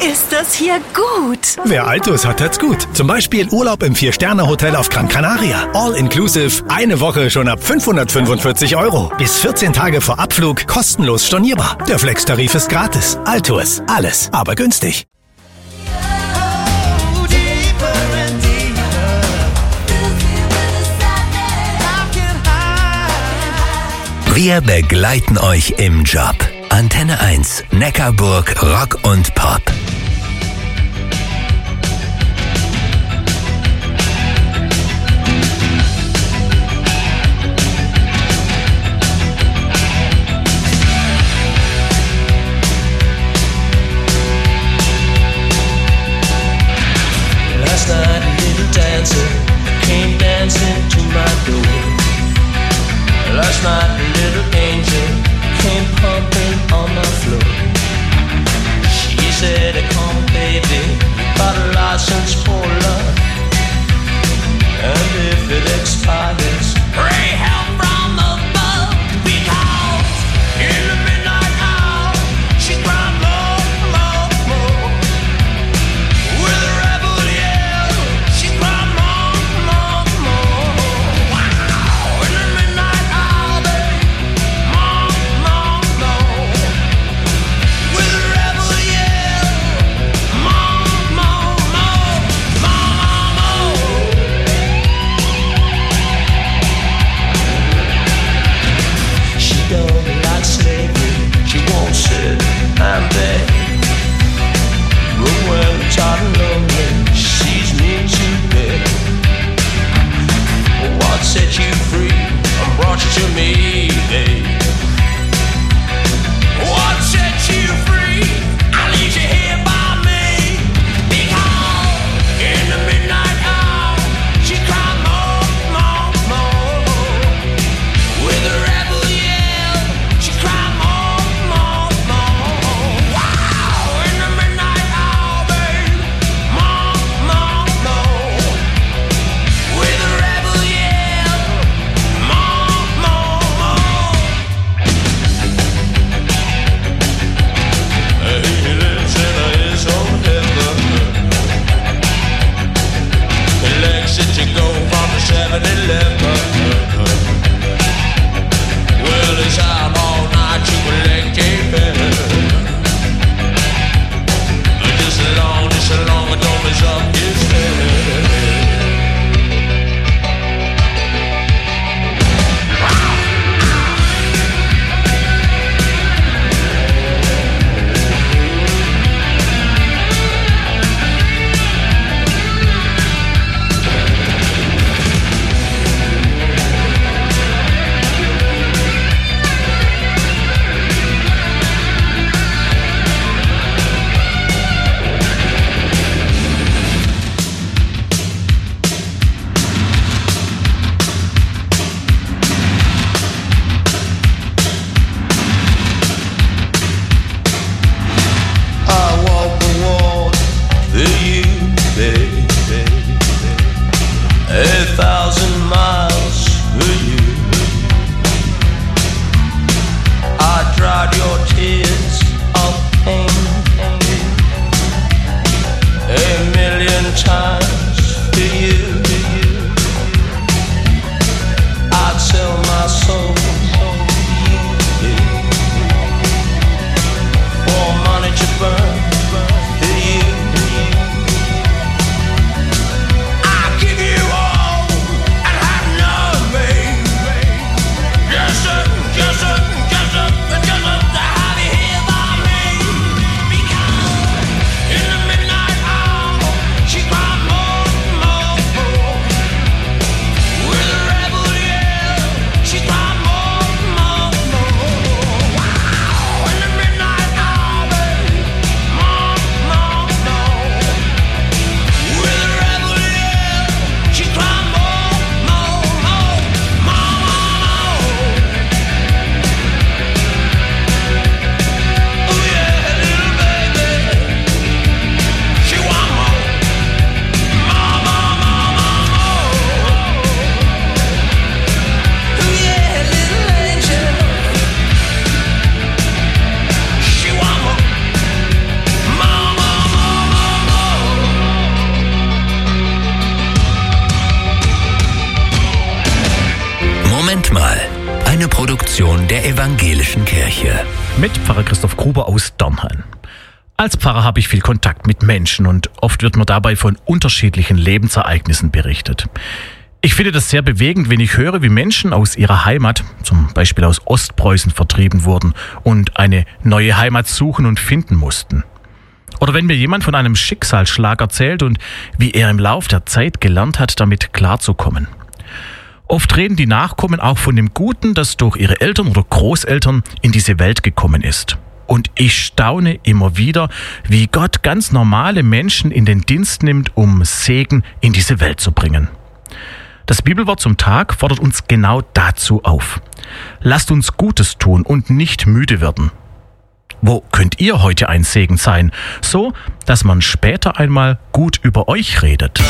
ist das hier gut. Wer Altus hat, hat's gut. Zum Beispiel Urlaub im 4-Sterne-Hotel auf Gran Canaria. All inclusive, eine Woche schon ab 545 €. Bis 14 Tage vor Abflug kostenlos stornierbar. Der Flex-Tarif ist gratis. Altus, alles, aber günstig. Wir begleiten euch im Job. Antenne 1, Neckarburg, Rock und Pop. Last night a little dancer came dancing to my door. Last night a little angel came pumping on my floor. She said, come baby, got a license for love. And if it expires, pray help from above. Because in the midnight hour, she cried more, more, more. With a rebel yell, she cried more, more, more. Wow, in the midnight hour, babe, more, more, more. With a rebel yell, more, more, more, more, more. She don't like slavery, she won't sit and beg. But when I'm tired and lonely, she sees me to bed. What set you free and brought you to me, babe? What set you free? I leave you here by me. Because in the midnight hour, she cried more, more, more. With a rebel yell, she cried more, more, more. Wow, in the midnight hour, babe, more, more, more. With a rebel yell, more, more, more. He lives in his own heaven. He likes it to go from the 7-Eleven. Well, he's out all night to collect a penny. Just as long as don't mess up his head. I walk the walk for you, baby. 1,000 miles for you. I dried your tears of pain 1,000,000 times for you. I'd sell my soul for money to burn for you. I'll give you all and have none, just to have you here by me. Because in the midnight hour, she cried Eine Produktion der Evangelischen Kirche. Mit Pfarrer Christoph Gruber aus Dörnhain. Als Pfarrer habe ich viel Kontakt mit Menschen und oft wird mir dabei von unterschiedlichen Lebensereignissen berichtet. Ich finde das sehr bewegend, wenn ich höre, wie Menschen aus ihrer Heimat, zum Beispiel aus Ostpreußen, vertrieben wurden und eine neue Heimat suchen und finden mussten. Oder wenn mir jemand von einem Schicksalsschlag erzählt und wie er im Lauf der Zeit gelernt hat, damit klarzukommen. Oft reden die Nachkommen auch von dem Guten, das durch ihre Eltern oder Großeltern in diese Welt gekommen ist. Und ich staune immer wieder, wie Gott ganz normale Menschen in den Dienst nimmt, um Segen in diese Welt zu bringen. Das Bibelwort zum Tag fordert uns genau dazu auf. Lasst uns Gutes tun und nicht müde werden. Wo könnt ihr heute ein Segen sein, so dass man später einmal gut über euch redet?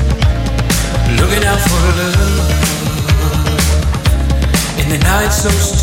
So